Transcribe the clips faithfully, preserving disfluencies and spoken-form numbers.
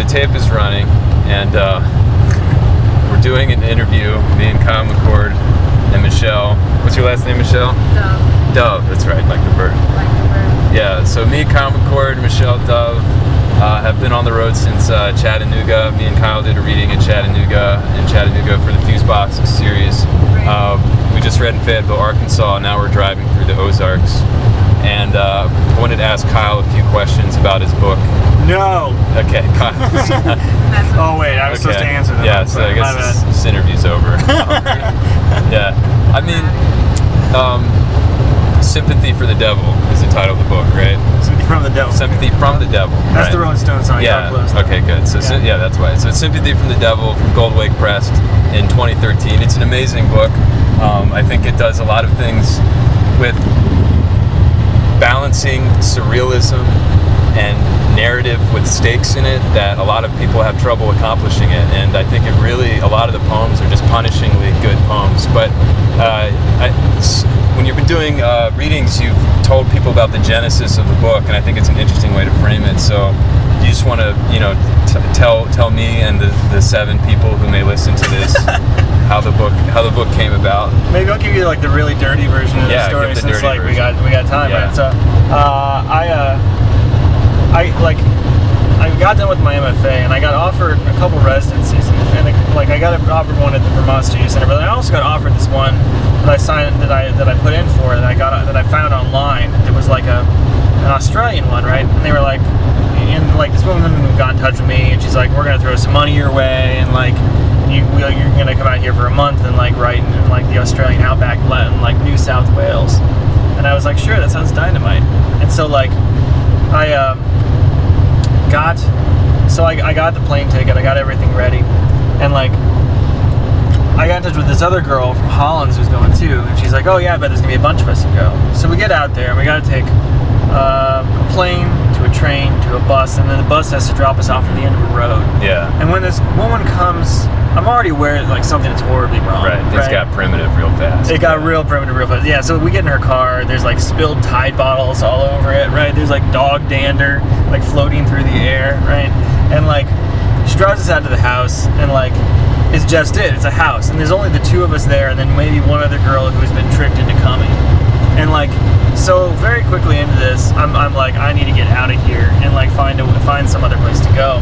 tape is running, and uh, we're doing an interview, me and Kyle McCord and Michelle. What's your last name, Michelle? Dove. Dove, that's right, like the bird. Like the bird. Yeah, so me, Kyle McCord, and Michelle Dove uh, have been on the road since uh, Chattanooga. Me and Kyle did a reading in Chattanooga, in Chattanooga for the Fusebox series. Right. Uh, we just read in Fayetteville, Arkansas. Now we're driving through the Ozarks. And uh, I wanted to ask Kyle a few questions about his book. No. Okay, Kyle. Oh wait, I was Okay. supposed to answer that. Yeah, so I guess this, this interview's over. Yeah, I mean, um, Sympathy for the Devil is the title of the book, right? Sympathy from the Devil. Sympathy from the Devil. That's right. the Rolling Stones song. Yeah. Close, Okay, good. So yeah. Yeah. yeah, that's why. So it's Sympathy from the Devil from Gold Lake Press in twenty thirteen. It's an amazing book. Um, I think it does a lot of things with balancing surrealism and narrative with stakes in it that a lot of people have trouble accomplishing it. And I think it really, a lot of the poems are just punishingly good poems. But uh, I, when you've been doing uh, readings, you've told people about the genesis of the book, and I think it's an interesting way to frame it. So you just want to, you know, t- tell tell me and the, the seven people who may listen to this how the book how the book came about. Maybe I'll give you like the really dirty version of Yeah, the story give the since dirty like we version. got we got time. Yeah. Right? So uh, I uh, I like I got done with my M F A and I got offered a couple residencies and, and like I got offered one at the Vermont Studio Center, but I also got offered this one that I signed that I that I put in for that I got that I found online. It was like a an Australian one, right? And they were like, and like this woman got in touch with me and she's like, we're gonna throw some money your way and like. You, you're gonna come out here for a month and like write in like the Australian outback, in like New South Wales, and I was like, sure, that sounds dynamite. And so like, I uh, got, so I, I got the plane ticket, I got everything ready, and like, I got in touch with this other girl from Hollands who's going too, and she's like, oh yeah, I bet there's gonna be a bunch of us to go. So we get out there and we gotta take uh, a plane to a train to a bus, and then the bus has to drop us off at the end of a road. Yeah. And when this woman comes, I'm already aware like something that's horribly wrong. Right. It's right? got primitive real fast. It got real primitive real fast. Yeah, so we get in her car, there's like spilled Tide bottles all over it, right? There's like dog dander like floating through the air, right? And like she drives us out to the house and like it's just it. It's a house. And there's only the two of us there and then maybe one other girl who has been tricked into coming. And like so very quickly into this, I'm I'm like, I need to get out of here and like find a find some other place to go.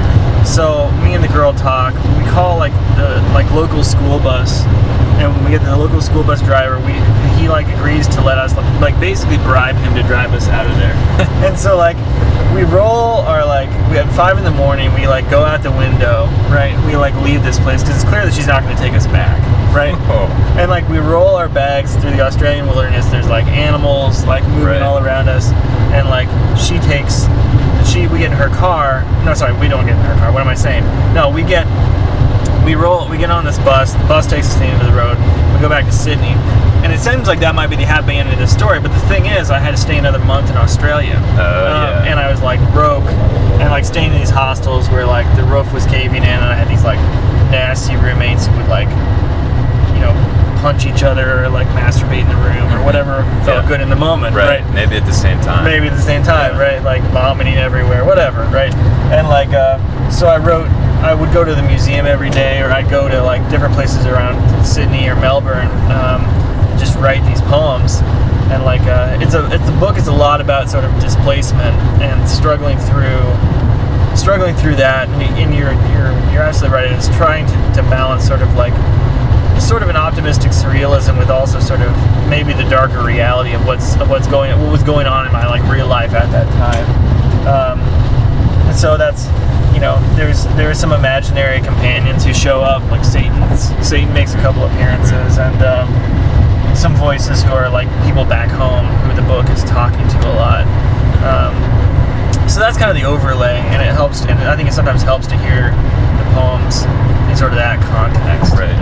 So me and the girl talk. We call like the like local school bus, and when we get the local school bus driver, we he like agrees to let us like basically bribe him to drive us out of there. And so like we roll our like we at five in the morning. We like go out the window, right? We like leave this place because it's clear that she's not going to take us back, right? Oh. And like we roll our bags through the Australian wilderness. There's like animals like moving Right. all around us, and like she takes. She, we get in her car. No, sorry, we don't get in her car. What am I saying? No, we get, we roll, we get on this bus. The bus takes us to the end of the road. We go back to Sydney, and it seems like that might be the happy end of this story. But the thing is, I had to stay another month in Australia, Oh, yeah. and I was like broke, and like staying in these hostels where like the roof was caving in, and I had these like nasty roommates who would like, you know, punch each other or like masturbate in the room or whatever felt Yeah. good in the moment, Right. right? Maybe at the same time. Maybe at the same time, Yeah. right? Like vomiting everywhere, whatever, right? And like, uh, so I wrote, I would go to the museum every day, or I'd go to like different places around Sydney or Melbourne, um, just write these poems. And like, uh, it's a, it's a book. It's a lot about sort of displacement and struggling through, struggling through that. And, y- and you're, you're, you're absolutely right. It's trying to, to balance sort of like. Sort of an optimistic surrealism with also sort of maybe the darker reality of what's of what's going what was going on in my like real life at that time, um, and so that's you know there's there's some imaginary companions who show up like Satan Satan makes a couple appearances and um, some voices who are like people back home who the book is talking to a lot. Um, so that's kind of the overlay, and it helps. And I think it sometimes helps to hear the poems in sort of that context. Right.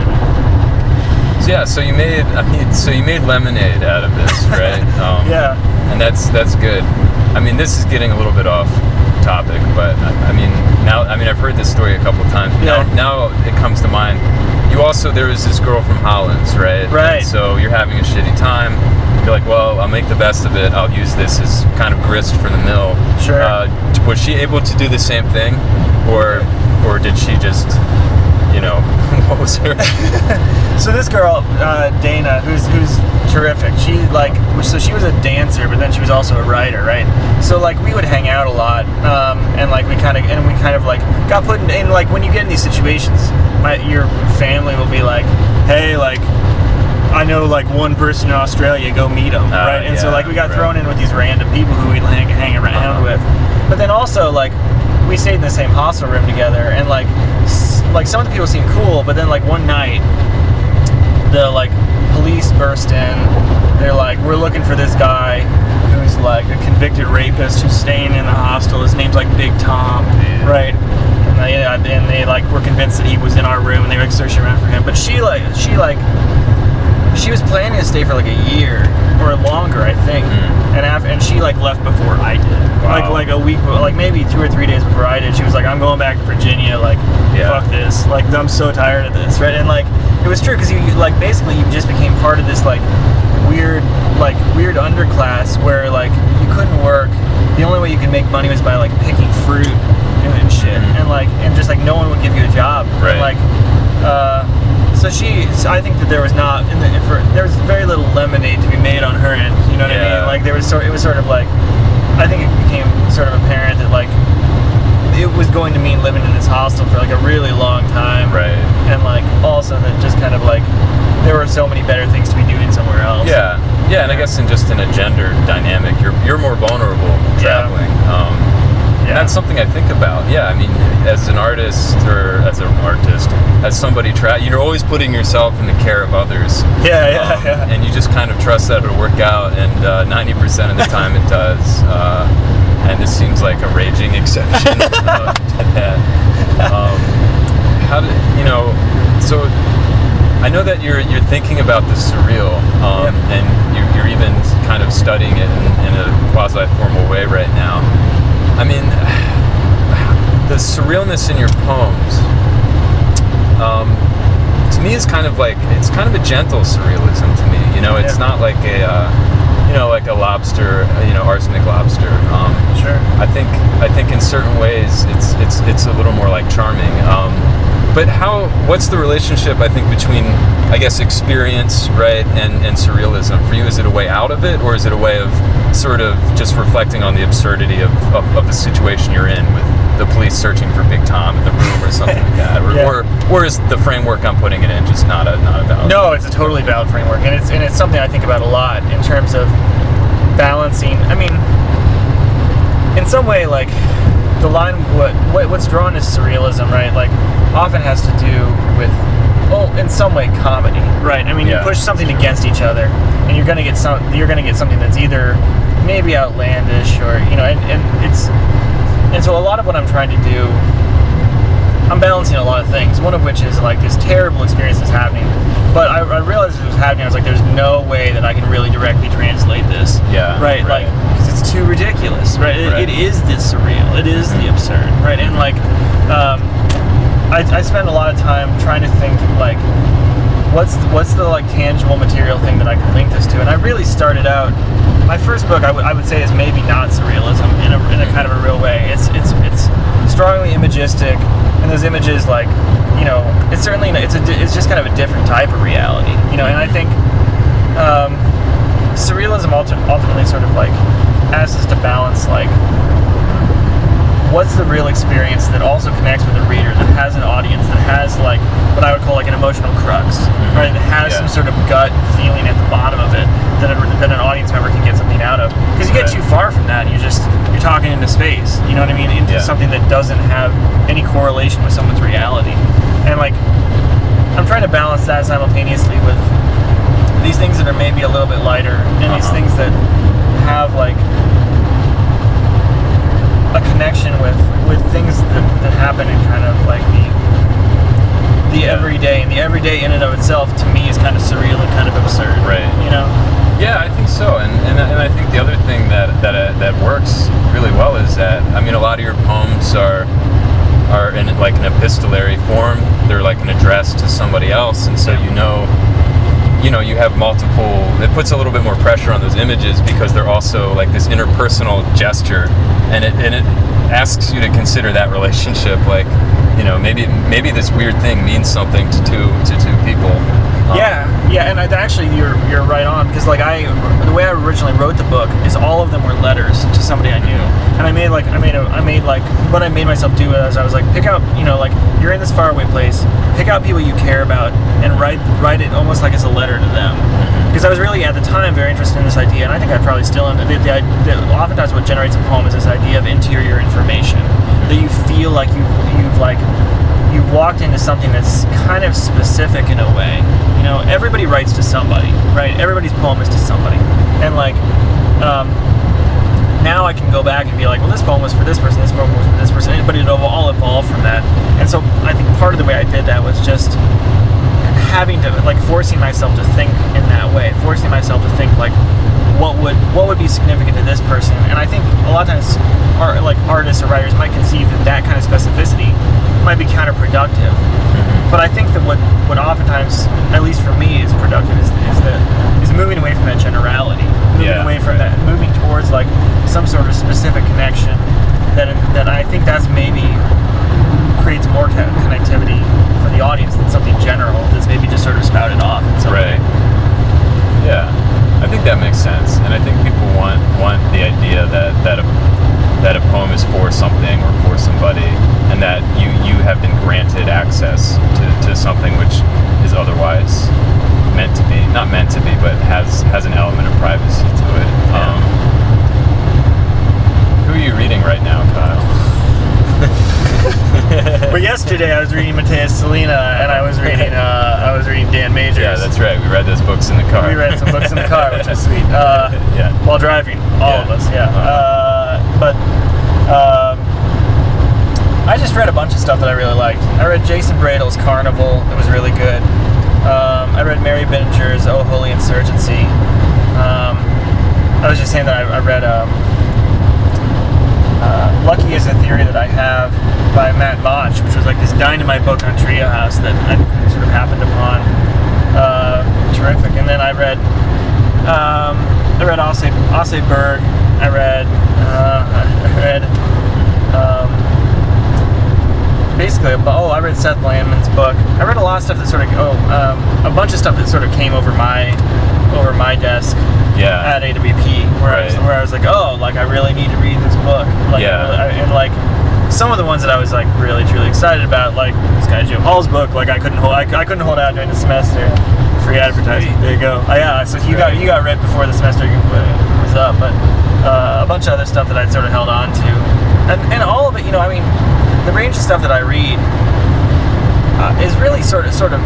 So yeah, so you made I mean, so you made lemonade out of this, right? Um, Yeah. And that's that's good. I mean, this is getting a little bit off topic, but I, I mean, now I mean I've heard this story a couple of times. Yeah. Now, now it comes to mind. You also there was this girl from Hollands, right? Right. And so you're having a shitty time. You're like, well, I'll make the best of it. I'll use this as kind of grist for the mill. Sure. Uh, was she able to do the same thing? or or did she just, you know, what was her? So this girl, uh, Dana, who's who's terrific. She like, so she was a dancer, but then she was also a writer, right? So like we would hang out a lot, um, and like we kind of and we kind of like got put in, in like when you get in these situations, my your family will be like, hey, like, I know like one person in Australia, go meet them, uh, right? And yeah, so like we got right. thrown in with these random people who we'd hang, hang around uh-huh. with. But then also like we stayed in the same hostel room together, and like s- like some of the people seemed cool, but then like one night the like police burst in. They're like, we're looking for this guy who's like a convicted rapist who's staying in the hostel. His name's like Big Tom, yeah. right? And they, and they like were convinced that he was in our room, and they were like searching around for him. But she like she like. She was planning to stay for like a year or longer, I think, mm. and after, and she like left before I did, wow. like like a week, like maybe two or three days before I did. She was like, "I'm going back to Virginia. Like, yeah. fuck this. Like, I'm so tired of this." Right? And like, it was true because you like basically you just became part of this like weird like weird underclass where like you couldn't work. The only way you could make money was by like picking fruit and, and shit, mm. and like and just like no one would give you a job. Right. And, like. Uh, So she, I think that there was not, in the, for, there was very little lemonade to be made on her end. You know what yeah. I mean? Like there was sort, it was sort of like, I think it became sort of apparent that like it was going to mean living in this hostel for like a really long time. Right. And like also that just kind of like there were so many better things to be doing somewhere else. Yeah. Yeah, and I guess in just in a gender dynamic, you're you're more vulnerable traveling. Yeah. Um, And that's something I think about. Yeah, I mean, as an artist or as an artist, as somebody, tra- you're always putting yourself in the care of others. Yeah, yeah, um, yeah. And you just kind of trust that it'll work out, and uh, ninety percent of the time it does. Uh, and this seems like a raging exception uh, to that. Um, how did, you know, so I know that you're you're thinking about the surreal, um, yeah. and you're, you're even kind of studying it in, in a quasi-formal way right now. I mean, the surrealness in your poems, um, to me is kind of like, it's kind of a gentle surrealism to me, you know, it's yeah. not like a, uh, you know, like a lobster, you know, arsenic lobster. Um, sure. I think, I think in certain ways it's, it's, it's a little more like charming. Um, but how, what's the relationship, I think, between, I guess, experience, right, and, and surrealism? For you, is it a way out of it, or is it a way of sort of just reflecting on the absurdity of, of, of the situation you're in with the police searching for Big Tom in the room or something like that? Or, yeah. or or is the framework I'm putting it in just not a not a valid? No, it's a totally valid framework, and it's and it's something I think about a lot in terms of balancing. I mean, in some way, like the line, what, what what's drawn as surrealism, right? Like often has to do with, oh, in some way, comedy, right? I mean, yeah. you push something against each other, and you're gonna get some. You're gonna get something that's either maybe outlandish, or you know, and, and it's and so a lot of what I'm trying to do, I'm balancing a lot of things. One of which is like this terrible experience that's happening, but I, I realized it was happening. I was like, there's no way that I can really directly translate this. Yeah. Right. right. Like, because it's too ridiculous. Right. It, right. it is the surreal. It is the absurd. Right. And like. Um, I, I spend a lot of time trying to think like what's the, what's the like tangible material thing that I can link this to, and I really started out my first book I would I would say is maybe not surrealism in a in a kind of a real way. It's it's it's strongly imagistic, and those images like you know it's certainly it's a it's just kind of a different type of reality, you know. And I think um, surrealism ultimately sort of like asks us to balance like. What's the real experience that also connects with the reader, that has an audience, that has like what I would call like an emotional crux, mm-hmm. right? That has yeah. some sort of gut feeling at the bottom of it that, a, that an audience member can get something out of. Because you get right. too far from that, you just you're talking into space. You know what I mean? Into yeah. something that doesn't have any correlation with someone's reality. And like, I'm trying to balance that simultaneously with these things that are maybe a little bit lighter, and uh-huh. these things that have like. A connection with, with things that, that happen in kind of like the the yeah. everyday, and the everyday in and of itself to me is kind of surreal and kind of absurd, right? You know? Yeah, I think so, and and, and I think the other thing that that uh, that works really well is that I mean a lot of your poems are are in like an epistolary form. They're like an address to somebody else, and so you know you know, you have multiple, it puts a little bit more pressure on those images because they're also like this interpersonal gesture, and it and it asks you to consider that relationship, like, you know, maybe maybe this weird thing means something to two to two people. Um, yeah, yeah, and I, actually, you're you're right on, because like I, the way I originally wrote the book is all of them were letters to somebody I knew, and I made like I made a, I made like what I made myself do is I was like, pick out, you know, like you're in this faraway place, pick out people you care about and write write it almost like it's a letter to them, because I was really at the time very interested in this idea, and I think I probably still am. The, the, the, oftentimes, what generates a poem is this idea of interior information that you feel like you you've like. You've walked into something that's kind of specific in a way. You know, everybody writes to somebody, right? Everybody's poem is to somebody. And like, um, now I can go back and be like, well, this poem was for this person, this poem was for this person, but it'll all evolve from that. And so I think part of the way I did that was just having to, like, forcing myself to think in that way, forcing myself to think, like, what would what would be significant to this person. And I think a lot of times, art, like artists or writers might conceive that that kind of specificity might be counterproductive. Mm-hmm. But I think that what, what oftentimes, at least for me, is productive is is that is moving away from that generality, moving yeah, away from right. that, moving towards like some sort of specific connection. That that I think that's maybe creates more co- connectivity for the audience than something general that's maybe just sort of spouted off. In some right. Way. Yeah, I think that makes sense, and I think people want want the idea that that a that a poem is for something or for somebody, and that you, you have been granted access to, to something which is otherwise meant to be, not meant to be, but has has an element of privacy to it. Yeah. Um, who are you reading right now, Kyle? Well, yesterday I was reading Mateus Salina, and I was reading uh, I was reading Dan Majors. Yeah, that's right. We read those books in the car. We read some books in the car, which was sweet. Uh, yeah. While driving, all yeah. of us. Yeah. Uh-huh. Uh, but um, I just read a bunch of stuff that I really liked. I read Jason Bradle's Carnival. It was really good. Um, I read Mary Binninger's Oh Holy Insurgency. Um, I was just saying that I, I read. Um, Uh, Lucky is a Theory That I Have by Matt Botch, which was like this dynamite book on Treehouse that I sort of happened upon. Uh, terrific. And then I read um, I read Asse, Asse Berg. I read uh, I read um, basically oh I read Seth Landman's book. I read a lot of stuff that sort of oh um, a bunch of stuff that sort of came over my over my desk. Yeah. At A W P, where right. I was, where I was like, oh, like I really need to read this book. Like, yeah. I really, I, and like some of the ones that I was like really truly excited about, like this guy Jim Hall's book, like I couldn't hold, I, I couldn't hold out during the semester. Free advertising. There you go. Oh, yeah. So you got you got read before the semester was up, but uh, a bunch of other stuff that I'd sort of held on to, and and all of it, you know, I mean, the range of stuff that I read uh, is really sort of sort of.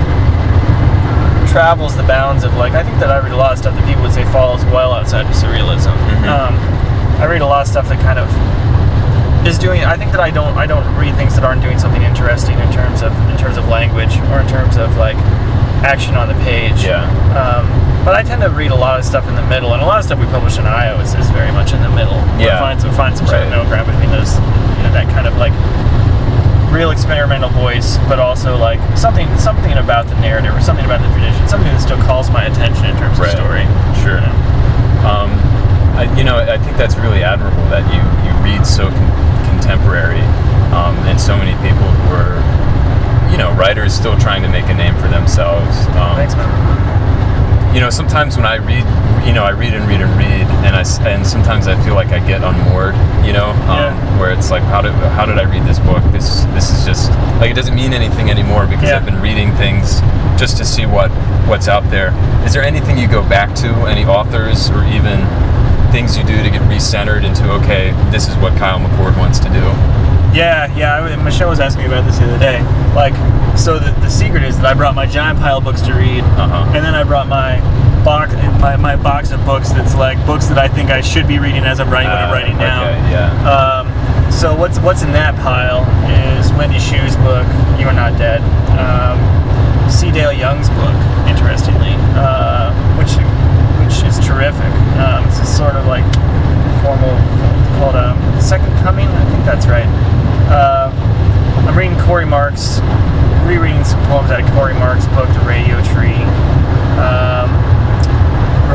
travels the bounds of, like, I think that I read a lot of stuff that people would say falls well outside of surrealism. Mm-hmm. Um, I read a lot of stuff that kind of is doing. I think that I don't. I don't read things that aren't doing something interesting in terms of in terms of language or in terms of like action on the page. Yeah. Um, but I tend to read a lot of stuff in the middle, and a lot of stuff we publish in I O is, is very much in the middle. Yeah. We'll find some find some sort right. of middle ground between those. You know, that kind of like real experimental voice, but also like something something about the narrative or something about the tradition, something that still calls my attention in terms right. of story. Sure. You know? Um, I, you know, I think that's really admirable that you, you read so con- contemporary, um, and so many people who are, you know, writers still trying to make a name for themselves. Um, Thanks, man. You know, sometimes when I read, you know, I read and read and read, and I and sometimes I feel like I get unmoored. You know, um, yeah. where it's like, how did how did I read this book? This this is just like it doesn't mean anything anymore because yeah. I've been reading things just to see what what's out there. Is there anything you go back to? Any authors or even things you do to get recentered into, okay, this is what Kyle McCord wants to do? Yeah, yeah. I, Michelle was asking me about this the other day. Like, so the, the secret is that I brought my giant pile of books to read, uh-huh. and then I brought my box, my, my box of books that's like books that I think I should be reading as I'm writing what I'm Uh, writing now. Okay, yeah. Um, so what's what's in that pile is Wendy Shue's book, You Are Not Dead. Um, C. Dale Young's book, interestingly, uh, which which is terrific. Um, it's a sort of like formal called um, Second Coming. I think that's right. Uh, I'm reading Corey Marks, rereading some poems out of Corey Marks' book, The Radio Tree. Um,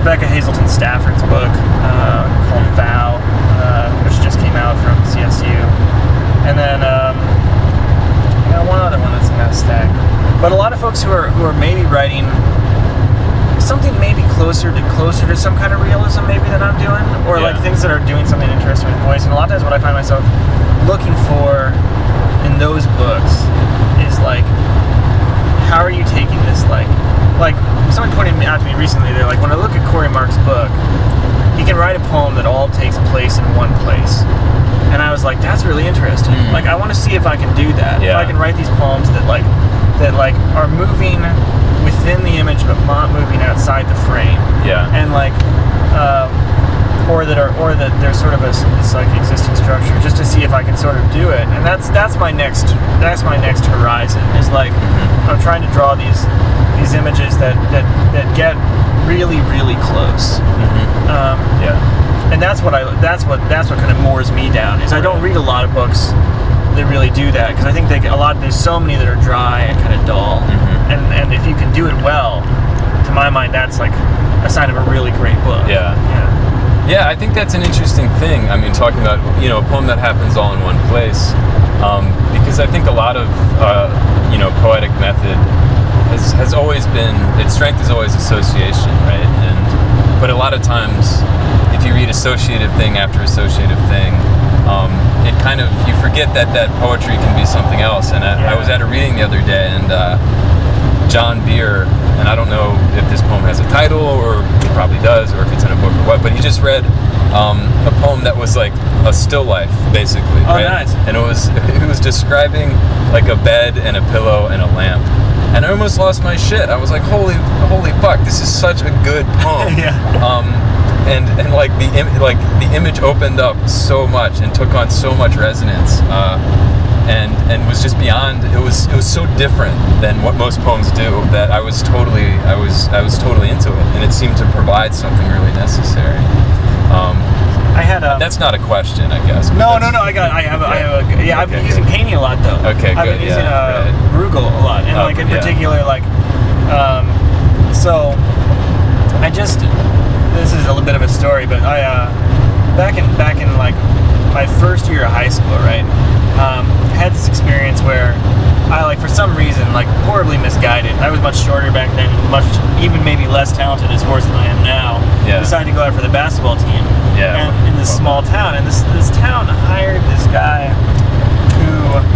Rebecca Hazelton Stafford's book uh, called Vow, uh, which just came out from C S U. And then um, I got one other one that's in that stack. But a lot of folks who are who are maybe writing something maybe closer to closer to some kind of realism maybe than I'm doing, or Yeah. like things that are doing something interesting with voice. And a lot of times what I find myself looking for in those books is like, how are you taking this, like, like someone pointed out to me recently, they're like, when I look at Corey Mark's book, he can write a poem that all takes place in one place. And I was like, that's really interesting. Mm. Like, I want to see if I can do that. Yeah. If I can write these poems that like, that like are moving within the image but not moving outside the frame. Yeah. And like, um, or that are, or that there's sort of a, this like existing structure, just to see if I can sort of do it. And that's that's my next that's my next horizon. Is like, Mm-hmm. I'm trying to draw these these images that that, that get really really close. Mm-hmm. Um, Yeah. and that's what I that's what that's what kind of moors me down. Is I don't read a lot of books that really do that, because I think they get a lot. There's so many that are dry and kind of dull. Mm-hmm. And and if you can do it well, to my mind, that's like a sign of a really great book. Yeah. Yeah. Yeah, I think that's an interesting thing. I mean, talking about, you know, a poem that happens all in one place, um, because I think a lot of, uh, you know, poetic method has, has always been, its strength is always association, right? And but a lot of times, if you read associative thing after associative thing, um, it kind of, you forget that that poetry can be something else. And I, Yeah. I was at a reading the other day, and uh, John Beer, and I don't know if this poem has a title, or it probably does, or if it's in a book or what, but he just read um, a poem that was like a still life, basically. Oh, right? nice. And it was it was describing like a bed and a pillow and a lamp. And I almost lost my shit. I was like, holy, holy fuck! This is such a good poem. Yeah. Um, and and like the Im- like the image opened up so much and took on so much resonance. Uh, And, and was just beyond. It was it was so different than what most poems do that I was totally I was I was totally into it, and it seemed to provide something really necessary. Um, I had a. that's not a question, I guess. but No, that's- no, no. I got. I have. A, I have. A, yeah, I've been Okay, using good. painting a lot though. Okay, I've good, been using yeah, uh, right. Bruegel a lot, and Oh, like in yeah. particular, like, um, so I just. This is a little bit of a story, but I uh, back in back in like my first year of high school, right? Um, had this experience where I, like, for some reason, like, horribly misguided. I was much shorter back then, much, even maybe less talented as horse than I am now. Yeah. Decided to go out for the basketball team. Yeah. And in this small town, and this this town hired this guy who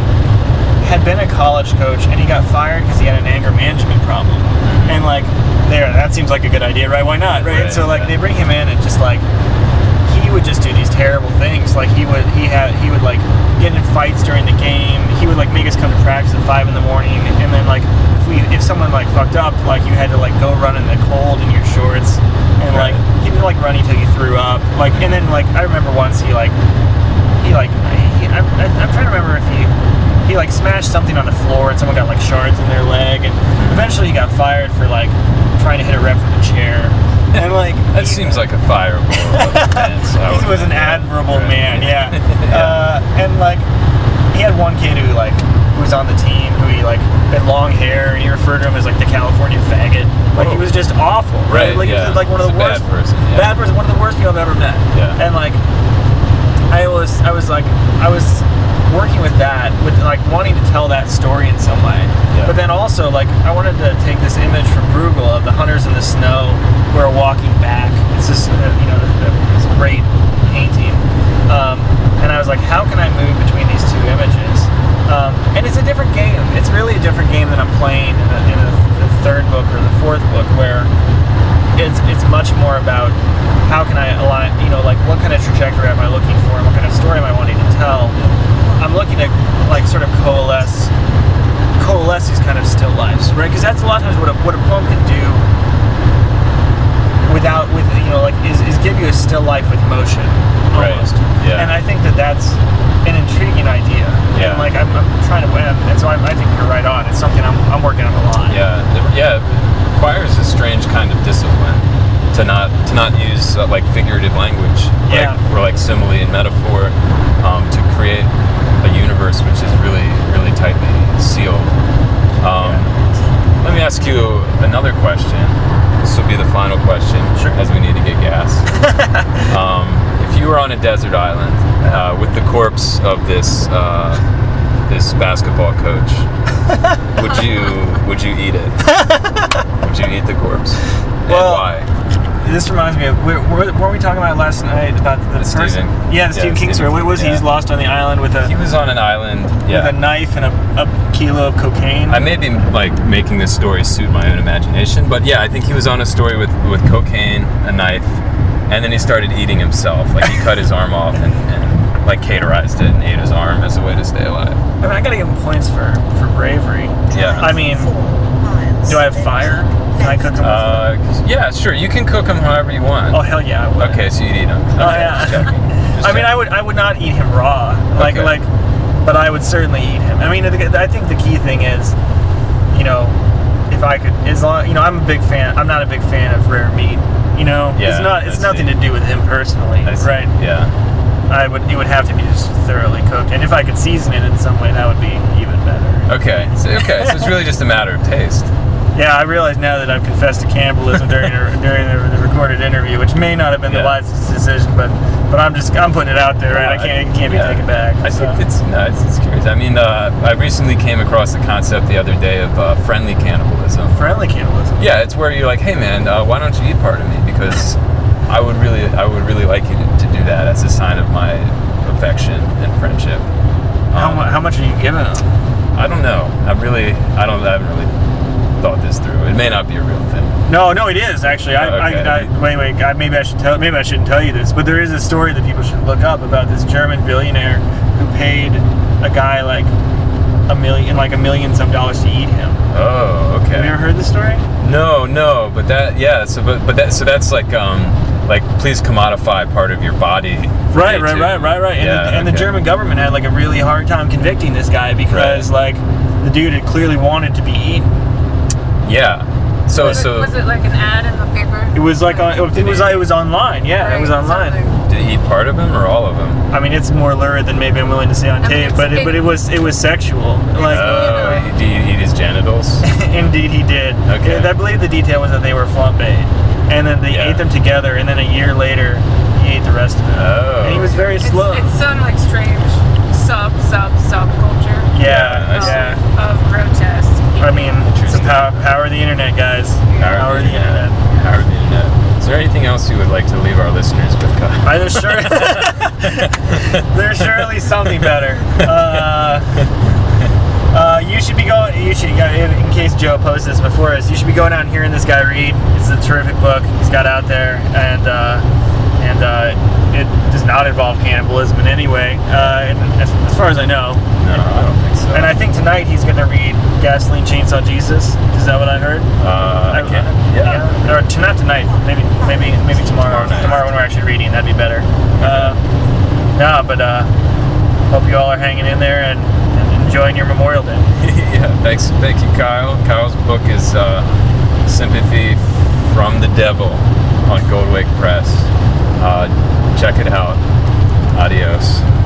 had been a college coach, and he got fired because he had an anger management problem. And like, there, that seems like a good idea, right? Why not, right? Right, so like, yeah. they bring him in, and just like, he would just do these terrible things. Like he would, he had, he would like get in fights during the game. He would like make us come to practice at five in the morning, and then like if we, if someone like fucked up, like you had to like go run in the cold in your shorts, and Right. like he would like run until you threw up. Like, and then like I remember once he like, he like, he, I'm, I'm trying to remember if he. He like smashed something on the floor and someone got like shards in their leg, and eventually he got fired for like trying to hit a ref with a chair. And like That he, seems like a fireable offense. I he would- was an admirable Right. man, yeah. Yeah. Uh, and like he had one kid who like who was on the team who he like had long hair, and he referred to him as like the California faggot. Like he Whoa. was just awful. Right, Like he yeah. was like one of He's the a worst bad person, yeah. bad person, one of the worst people I've ever met. Yeah. And like I was I was like I was working with that, with like wanting to tell that story in some way. Yeah. But then also like I wanted to take this image from Bruegel of the hunters in the snow who are walking back. It's this uh, you know this great painting, um, and I was like, how can I move between these two images? Um, and it's a different game. It's really a different game than I'm playing in, the, in the, the third book or the fourth book, where it's it's much more about how can I align, you know, like what kind of trajectory am I looking for, and what kind of story am I wanting to tell. I'm looking to like sort of coalesce, coalesce these kind of still lifes, right? Because that's a lot of times what a what a poem can do without, with you know, like is, is give you a still life with motion, Right. almost. Yeah. And I think that that's an intriguing idea. Yeah. And like I'm, I'm trying to win, and so I, I think you're right on. It's something I'm I'm working on a lot. Yeah, it- yeah. It requires a strange kind of discipline to not to not use uh, like figurative language, like, Yeah. or like simile and metaphor, um, to create a universe which is really really tightly sealed. Um, Let me ask you another question. this will be the final question, Sure. as we need to get gas. um, if you were on a desert island uh, with the corpse of this uh, this basketball coach, would you would you eat it? Would you eat the corpse? And Well, why? This reminds me of, were, were, were we talking about last night about the, The person? Stephen- Yeah, the yeah, Stephen the King story. Stephen- What was he? yeah. He's lost on the island with a He was on an island. Yeah. with a knife and a, a kilo of cocaine. I may be like making this story suit my own imagination, but yeah, I think he was on a story with, with cocaine, a knife, and then he started eating himself. Like he cut his arm off and, and like caterized it and ate his arm as a way to stay alive. I mean, I gotta give him points for, for bravery. Yeah. I mean, do I have fire? Can I cook him? Uh, yeah, sure. You can cook him however you want. oh hell yeah, I would. Okay, so you'd eat him. Oh Okay, yeah. just checking. Just I mean, I checking. would I would not eat him raw. Like Okay. like, but I would certainly eat him. I mean, the- I think the key thing is, you know, if I could, as long, you know, I'm a big fan. I'm not a big fan of rare meat. You know, Yeah, it's not. It's I nothing see. to do with him personally, I see. right? Yeah. I would. It would have to be just thoroughly cooked, and if I could season it in some way, that would be even better. Okay. So, okay. So it's really just a matter of taste. Yeah, I realize now that I've confessed to cannibalism during a, during the, the recorded interview, which may not have been the Yeah. wisest decision, but but I'm just I'm putting it out there, right? I can't it can't be Yeah. taken back. I so. think it's no, it's, it's curious. I mean, uh, I recently came across the concept the other day of uh, friendly cannibalism. friendly cannibalism. Yeah, it's where you're like, hey man, uh, why don't you eat part of me? Because I would really, I would really like you to, to do that as a sign of my affection and friendship. How, Um, mu- how much are you giving them? I don't know. I really, I don't, I haven't really thought this through. It may not be a real thing. No, no, it is actually. I, Oh, okay. I, I wait, wait. God, maybe I should tell. Maybe I shouldn't tell you this, but there is a story that people should look up about this German billionaire who paid a guy like a million, like a million some dollars to eat him. Oh, okay. Have you ever heard this story? No, no, but that, yeah. So, but, but that, so that's like, um, like, please commodify part of your body. for Right, me right, to- right, right, right. And, Yeah, the, and the okay. German government had like a really hard time convicting this guy because like the dude had clearly wanted to be eaten. Yeah. So, Was, so it, was it like an ad in the paper? It was like on, it was it was online. Yeah, it was Right, online. something. did he eat part of him or all of him? I mean, it's more lurid than maybe I'm willing to say on I mean, tape, it's but it, big- but it was it was sexual. Like, Oh, you know. did he eat his genitals? indeed, he did. Okay. I believe the detail was that they were flambéed, and then they Yeah. ate them together, and then a year later, he ate the rest of them. Oh. And he was very It's, slow. it sounded like strange sub, sub, subculture yeah, I of, see. yeah. of grotesque. I mean, it's the Interesting. power, power of the internet, guys. Power of the internet. Power of the internet. Is there anything else you would like to leave our listeners with, Kyle? I, there's sure there's surely something better. Uh, uh, you should be going. You should, in case Joe posted this before us, you should be going out and hearing this guy read. It's a terrific book he's got out there, and uh, and uh, it does not involve cannibalism in any way, uh, and as, as far as I know. No, I don't think so. And I think tonight he's going to read Gasoline Chainsaw Jesus. Is that what I heard? uh, I can. Yeah. Yeah. Or t- not tonight. Maybe, maybe, maybe tomorrow. Tomorrow night. Tomorrow when we're actually reading, that'd be better. Uh, no, but uh, hope you all are hanging in there and, and enjoying your Memorial Day. Yeah. Thanks. Thank you, Kyle. Kyle's book is uh, Sympathy from the Devil on Goldwake Press. Uh, check it out. Adios.